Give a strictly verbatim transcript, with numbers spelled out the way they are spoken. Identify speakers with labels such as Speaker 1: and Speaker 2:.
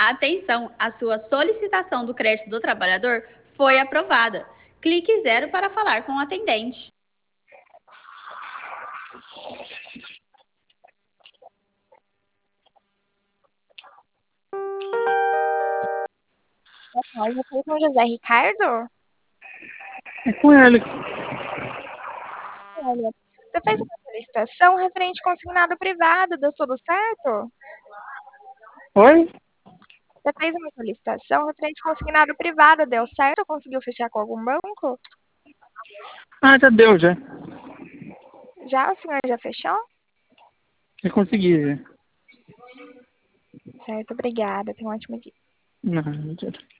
Speaker 1: Atenção, a sua solicitação do crédito do trabalhador foi aprovada. Clique zero para falar com o atendente.
Speaker 2: Olha, foi com o José Ricardo?
Speaker 3: É com ele.
Speaker 2: Olha, você fez uma solicitação referente consignado privado, deu tudo certo?
Speaker 3: Oi?
Speaker 2: Você fez uma solicitação referente consignado privado, deu certo? Conseguiu fechar com algum banco?
Speaker 3: Ah, já deu, já.
Speaker 2: Já o senhor já fechou?
Speaker 3: Já consegui, já.
Speaker 2: Certo, obrigada. Tenha um ótimo dia.
Speaker 3: Não, já.